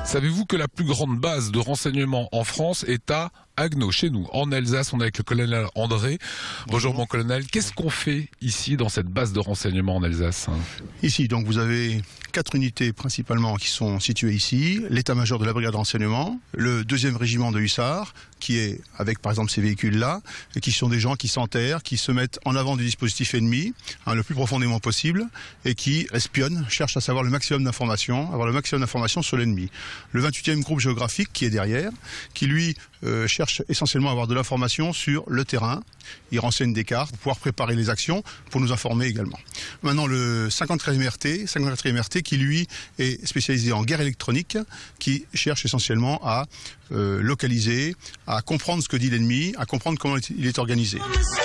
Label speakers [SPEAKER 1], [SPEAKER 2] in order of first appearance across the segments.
[SPEAKER 1] Savez-vous que la plus grande base de renseignement en France est à Haguenau, chez nous, en Alsace? On est avec le colonel André. Bonjour mon colonel, qu'est-ce qu'on fait ici dans cette base de renseignement en Alsace?
[SPEAKER 2] Ici, donc vous avez 4 unités principalement qui sont situées ici. L'état-major de la brigade de renseignement, le 2e régiment de hussards, qui est avec par exemple ces véhicules-là, et qui sont des gens qui s'enterrent, qui se mettent en avant du dispositif ennemi, le plus profondément possible, et qui espionnent, cherchent à savoir le maximum d'informations, avoir le maximum d'informations sur l'ennemi. Le 28e groupe géographique qui est derrière, qui lui cherche essentiellement à avoir de l'information sur le terrain. Il renseigne des cartes pour pouvoir préparer les actions, pour nous informer également. Maintenant le 54e RT qui lui est spécialisé en guerre électronique, qui cherche essentiellement à localiser, à comprendre ce que dit l'ennemi, à comprendre comment il est organisé.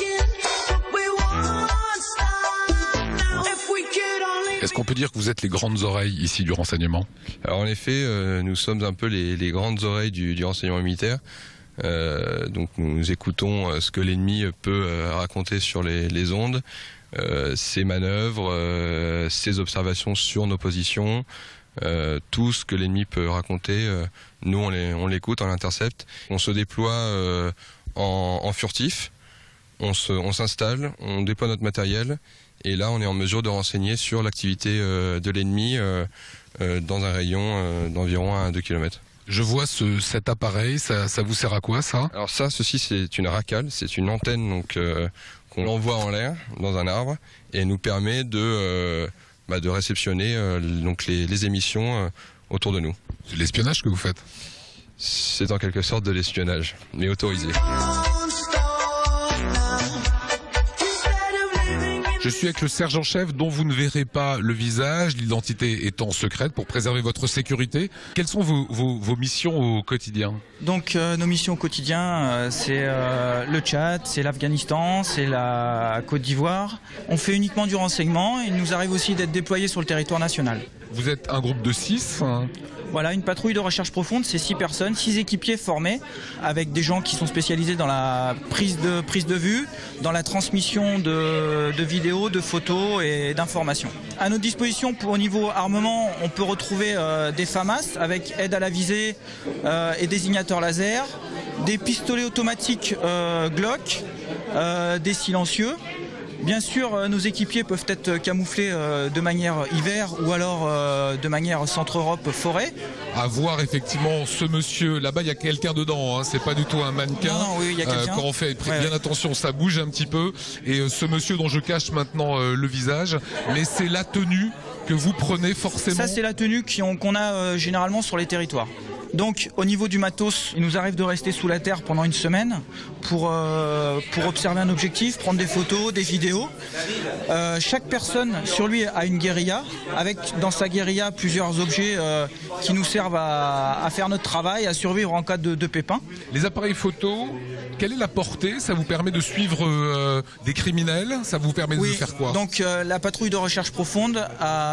[SPEAKER 1] Est-ce qu'on peut dire que vous êtes les grandes oreilles ici du renseignement?
[SPEAKER 3] Alors en effet, nous sommes un peu les grandes oreilles du renseignement militaire. Donc nous écoutons ce que l'ennemi peut raconter sur les ondes, ses manœuvres, ses observations sur nos positions, tout ce que l'ennemi peut raconter. Nous on l'écoute, on l'intercepte. On se déploie en furtif, on s'installe, on déploie notre matériel. Et là, on est en mesure de renseigner sur l'activité de l'ennemi dans un rayon d'environ 1 à 2 km.
[SPEAKER 1] Je vois cet appareil, ça vous sert à quoi ça?
[SPEAKER 3] Alors ceci c'est une racale, c'est une antenne donc qu'on envoie en l'air dans un arbre et nous permet de réceptionner donc les émissions autour de nous.
[SPEAKER 1] C'est de l'espionnage que vous faites?
[SPEAKER 3] C'est en quelque sorte de l'espionnage, mais autorisé.
[SPEAKER 1] Je suis avec le sergent-chef dont vous ne verrez pas le visage, l'identité étant secrète pour préserver votre sécurité. Quelles sont vos missions au quotidien?
[SPEAKER 4] Donc nos missions au quotidien, c'est le Tchad, c'est l'Afghanistan, c'est la Côte d'Ivoire. On fait uniquement du renseignement et il nous arrive aussi d'être déployés sur le territoire national.
[SPEAKER 1] Vous êtes un groupe de 6
[SPEAKER 4] Voilà, une patrouille de recherche profonde, c'est 6 personnes, 6 équipiers formés, avec des gens qui sont spécialisés dans la prise de vue, dans la transmission de vidéos, de photos et d'informations. À notre disposition, au niveau armement, on peut retrouver des FAMAS avec aide à la visée et désignateur laser, des pistolets automatiques Glock, des silencieux. Bien sûr, nos équipiers peuvent être camouflés de manière hiver ou alors de manière Centre-Europe forêt.
[SPEAKER 1] À voir effectivement ce monsieur, là-bas il y a quelqu'un dedans, hein, c'est pas du tout un mannequin.
[SPEAKER 4] Non, oui, il y a quelqu'un.
[SPEAKER 1] Quand on fait bien attention, ça bouge un petit peu. Et ce monsieur dont je cache maintenant le visage, mais c'est la tenue que vous prenez forcément.
[SPEAKER 4] Ça c'est la tenue qu'on a généralement sur les territoires. Donc au niveau du matos, il nous arrive de rester sous la terre pendant une semaine pour observer un objectif, prendre des photos, des vidéos. Chaque personne sur lui a une guérilla, avec dans sa guérilla plusieurs objets qui nous servent à faire notre travail, à survivre en cas de pépin.
[SPEAKER 1] Les appareils photo, quelle est la portée? Ça vous permet de suivre des criminels? Ça vous permet de faire quoi?
[SPEAKER 4] Donc la patrouille de recherche profonde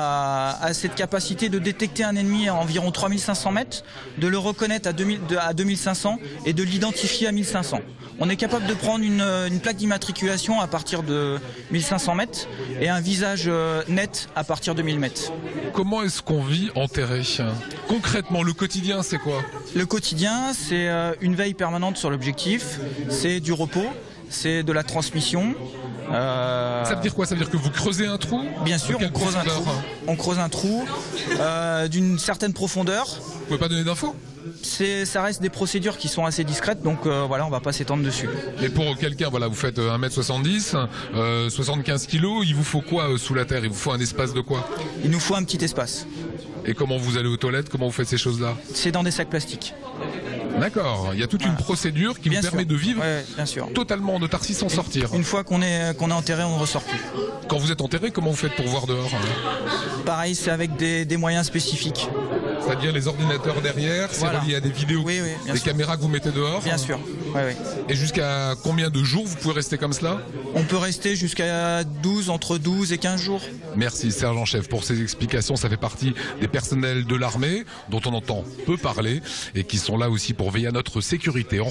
[SPEAKER 4] a cette capacité de détecter un ennemi à environ 3500 mètres, de le reconnaître à 2500 et de l'identifier à 1500. On est capable de prendre une plaque d'immatriculation à partir de 1500 mètres et un visage net à partir de 1000 mètres.
[SPEAKER 1] Comment est-ce qu'on vit enterré? Concrètement, le quotidien, c'est quoi?
[SPEAKER 4] Le quotidien, c'est une veille permanente sur l'objectif, c'est du repos, c'est de la transmission.
[SPEAKER 1] Ça veut dire quoi? Ça veut dire que vous creusez un trou?
[SPEAKER 4] Bien sûr, on creuse un trou d'une certaine profondeur.
[SPEAKER 1] Vous pouvez pas donner d'infos?
[SPEAKER 4] Ça reste des procédures qui sont assez discrètes, donc voilà, on va pas s'étendre dessus.
[SPEAKER 1] Et pour quelqu'un, voilà, vous faites 1m70, 75 kg, il vous faut quoi sous la terre? Il vous faut un espace de quoi?
[SPEAKER 4] Il nous faut un petit espace.
[SPEAKER 1] Et comment vous allez aux toilettes? Comment vous faites ces choses-là?
[SPEAKER 4] C'est dans des sacs plastiques.
[SPEAKER 1] D'accord, il y a toute une procédure qui vous permet de vivre totalement en autarcie sans sortir.
[SPEAKER 4] Une fois qu'on est enterré, on ne ressort plus.
[SPEAKER 1] Quand vous êtes enterré, comment vous faites pour voir dehors?
[SPEAKER 4] Pareil, c'est avec des moyens spécifiques.
[SPEAKER 1] C'est-à-dire les ordinateurs derrière, c'est relié à des vidéos, des caméras que vous mettez dehors?
[SPEAKER 4] Bien sûr.
[SPEAKER 1] Et jusqu'à combien de jours vous pouvez rester comme cela?
[SPEAKER 4] On peut rester jusqu'à entre 12 et 15 jours.
[SPEAKER 1] Merci sergent-chef pour ces explications, ça fait partie des personnels de l'armée dont on entend peu parler et qui sont là aussi pour veiller à notre sécurité.